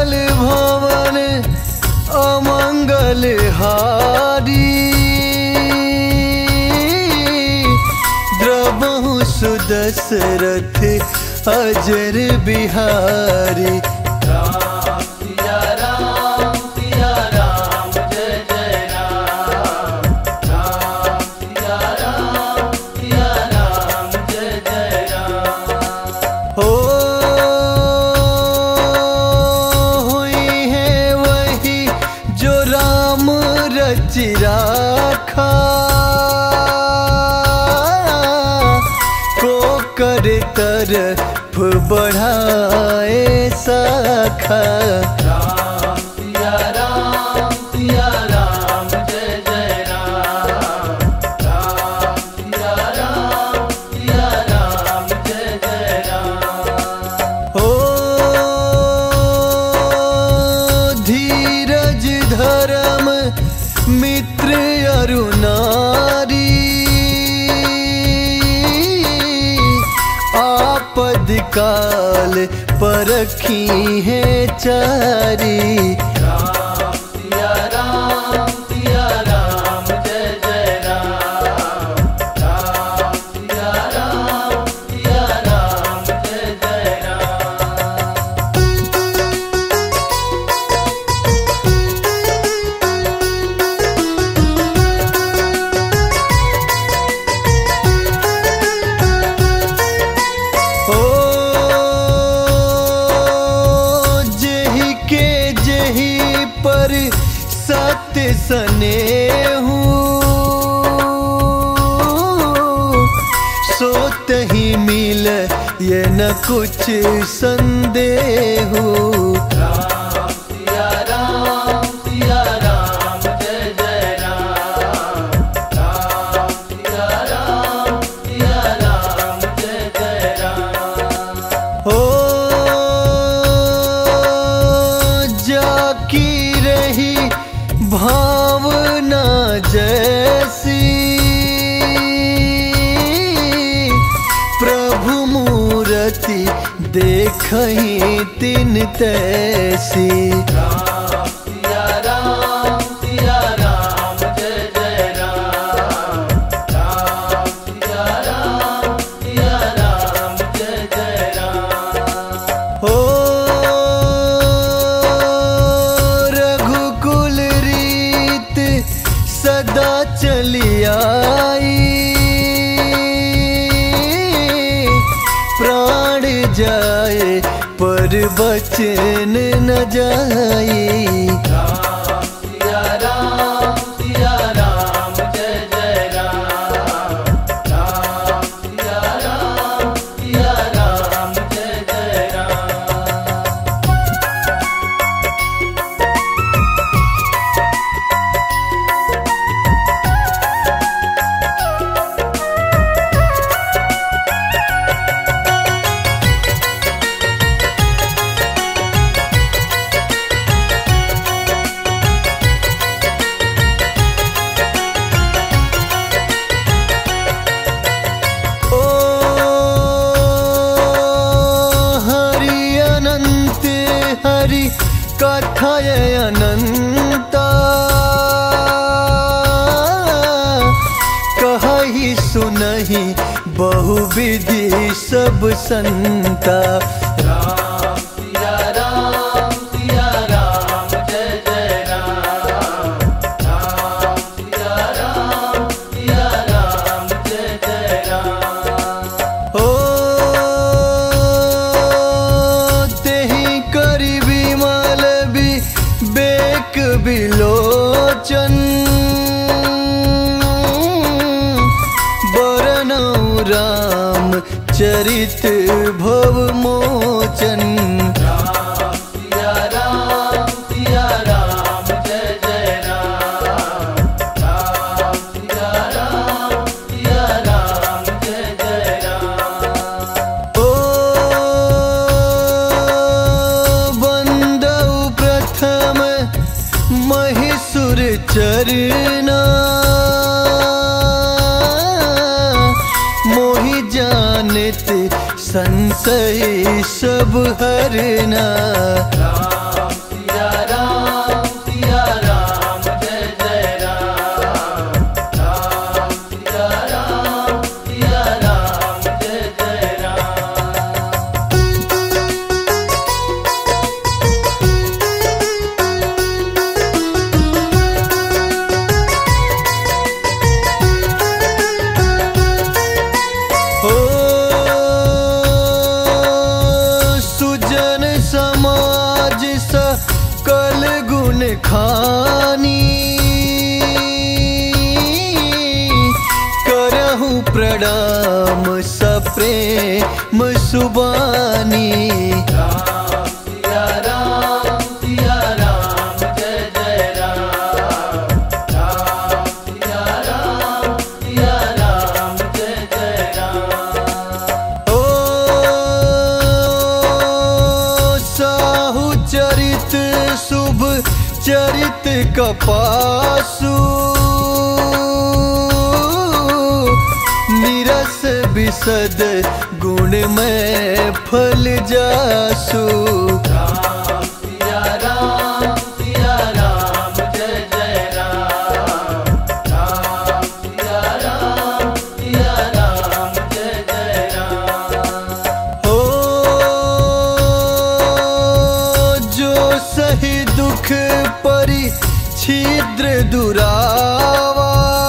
मंगल भवन अमंगल हारी, द्रवहु सुदशरथ अजर बिहारी। राम सिया राम जय जय राम। राम सिया राम जय जय राम। हो हुई है वही जो राम रच राखा, को कर तरफ बढ़ाए शाखा। राम सिया राम जय जय राम। राम सिया राम जय जय राम। ओ धीरज धर्म मित्र अरु नारी, आपद काल परखी है चारी। राम सिया राम जय जय राम। राम सिया राम जय जय राम। ओ जेहि के जेहि पर सत्य स्नेहु, सोतहि मिल ये न कुछ संदेहु। राम सिया राम जय जय राम। राम सिया राम जय जय राम। हो जाकी रही भावना जैसी, प्रभु मूरति देखहि तिन तैसी। राम सिया राम जय जय राम। राम सिया राम जय जय राम। हो रघुकुल रीत सदा चली आई, प्राण जाए पर बचन न जाई। राम सिया राम जय जय राम। राम सिया राम जय जय राम। ओ हरि अनंत हरि कथय अनंता, कहि सुनहि बहुविधि सब संता। राम सिया राम जय जय राम। राम सिया राम जय जय राम। ओ तेहि करि विमल विवेक विलोचन, बरनउँ राम चरित भव मोचन। राम सिया राम जय जय राम। राम सिया राम जय जय राम। ओ बंदउ प्रथम महिषुर चरना, मोहि जानत संशय सब हरना। राम कल गुण खानी करहु प्रणाम सप्रेम सुबानी। राम सिया राम जय जय राम। राम सिया राम जय जय राम। ओ साहु चरित शुभ चरित कपासु निरस विशद गुण में फल जासु। राम सिया राम जय जय राम। राम सिया राम जय जय राम। ओ जो सही दुख परि छिद्र दुरावा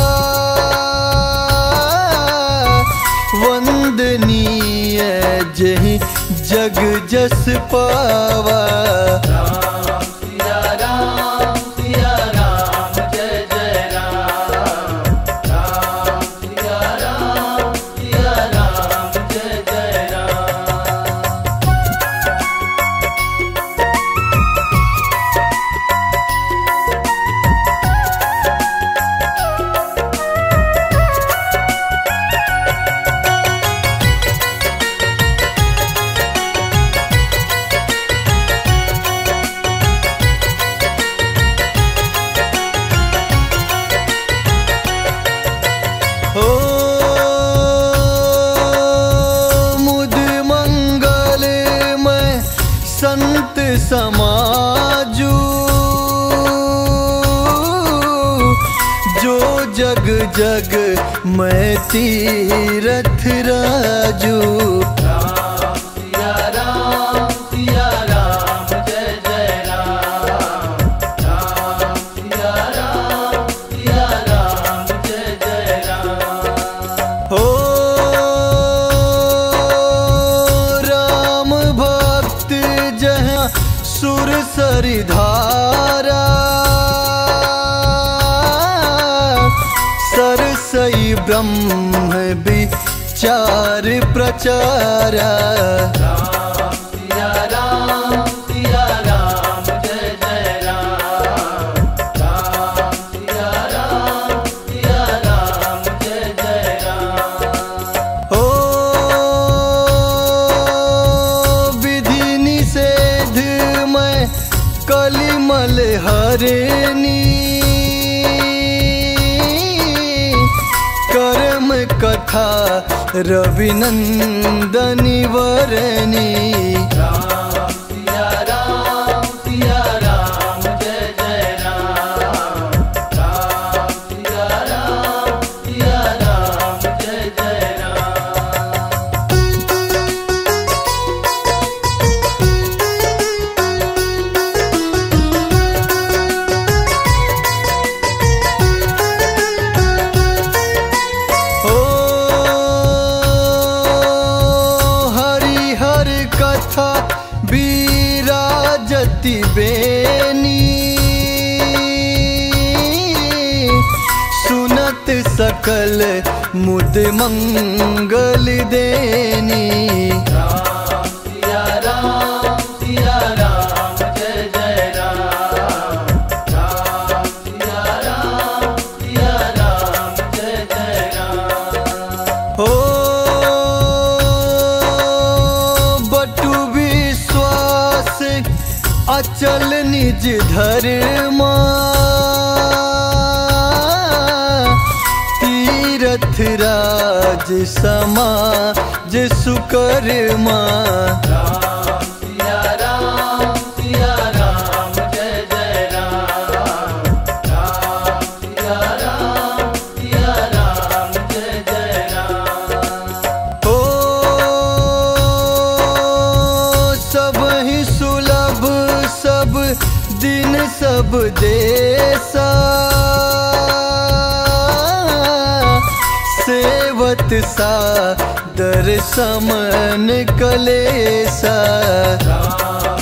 वंदनीय जहि जग जस पावा। राम सिया राम जय जय राम। राम सिया राम जय जय राम। हो मुद मंगल में संत समाजू जो जग जग में तीरथ राजू। राम सिया राम जय जय राम। राम सिया राम जय जय राम। हो राम भक्त जहाँ सुर सरिधारा सरसई ब्रह्म विचार प्रचारा। राम सिया राम जय जय राम। राम सिया राम जय जय राम। हो विधि निषेध में कलिमल हरनी कर्म कथा रविनंदनी वरनी। राम सिया राम जय जय राम। राम सिया राम जय जय राम। हो हरिहर कथा विराजति बेनी सुनत सकल मुद मंगल देनी। राम सिया राम जय जय राम। राम सिया राम जय जय राम। हो बटु विश्वास अचल निज धर्मा तीरथ राज समाज सुकर्मा। राम सिया राम जय जय राम। राम सिया राम जय जय राम। हो सब ही सुलभ सब दिन सब देसा सेवत सा दर समन कलेसा। राम